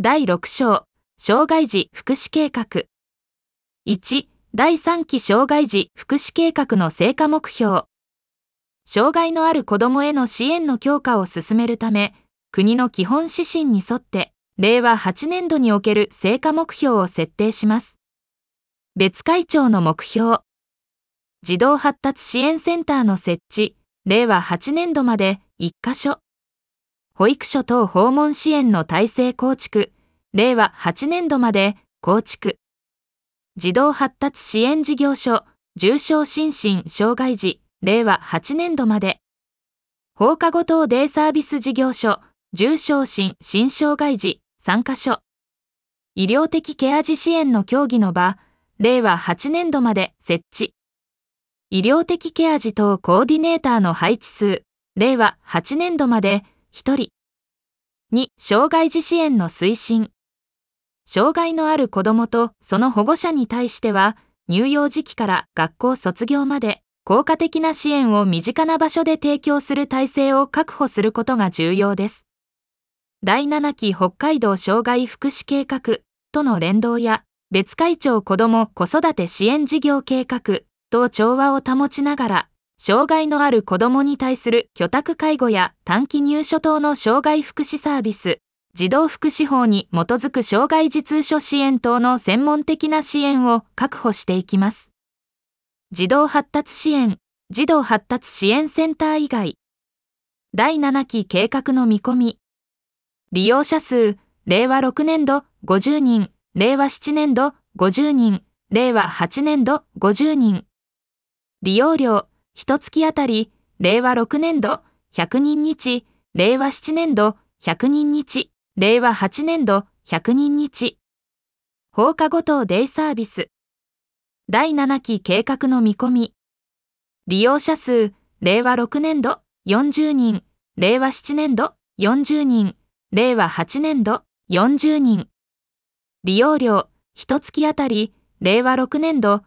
第6章、障害児福祉計画。1、第3期障害児福祉計画の成果目標。障害のある子どもへの支援の強化を進めるため、国の基本指針に沿って、令和8年度における成果目標を設定します。別会長の目標。児童発達支援センターの設置、令和8年度まで1カ所。保育所等訪問支援の体制構築、令和8年度まで構築。児童発達支援事業所、重症心身障害児、令和8年度まで。放課後等デイサービス事業所、重症心身障害児、3カ所。医療的ケア児支援の協議の場、令和8年度まで設置。医療的ケア児等コーディネーターの配置数、令和8年度まで1人。2、障害児支援の推進。障害のある子どもとその保護者に対しては、乳幼児期から学校卒業まで、効果的な支援を身近な場所で提供する体制を確保することが重要です。第7期北海道障害福祉計画との連動や、別会長子ども子育て支援事業計画と調和を保ちながら、障害のある子どもに対する居宅介護や短期入所等の障害福祉サービス、児童福祉法に基づく障害児通所支援等の専門的な支援を確保していきます。児童発達支援、児童発達支援センター以外。第7期計画の見込み。利用者数、令和6年度50人、令和7年度50人、令和8年度50人。利用料、1月あたり、令和6年度100人日、令和7年度100人日、令和8年度100人日。放課後等デイサービス。第7期計画の見込み。利用者数、令和6年度40人、令和7年度40人、令和8年度40人。利用料、1月あたり、令和6年度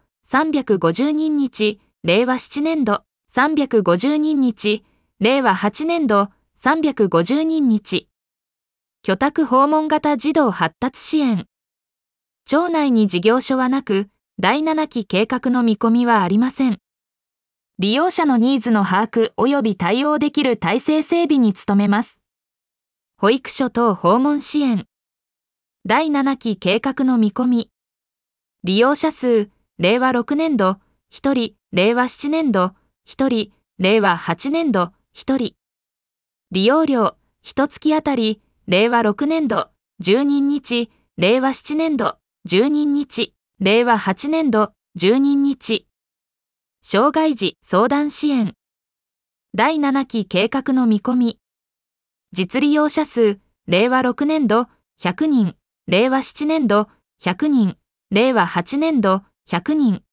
350人日、令和7年度350人日、令和8年度350人日。居宅訪問型児童発達支援。町内に事業所はなく、第7期計画の見込みはありません。利用者のニーズの把握及び対応できる体制整備に努めます。保育所等訪問支援。第7期計画の見込み。利用者数、令和6年度1人、令和7年度1人、令和8年度1人。利用料、1月あたり、令和6年度10人日、令和7年度10人日、令和8年度10人日。障害児相談支援。第7期計画の見込み。実利用者数、令和6年度100人、令和7年度100人、令和8年度100人。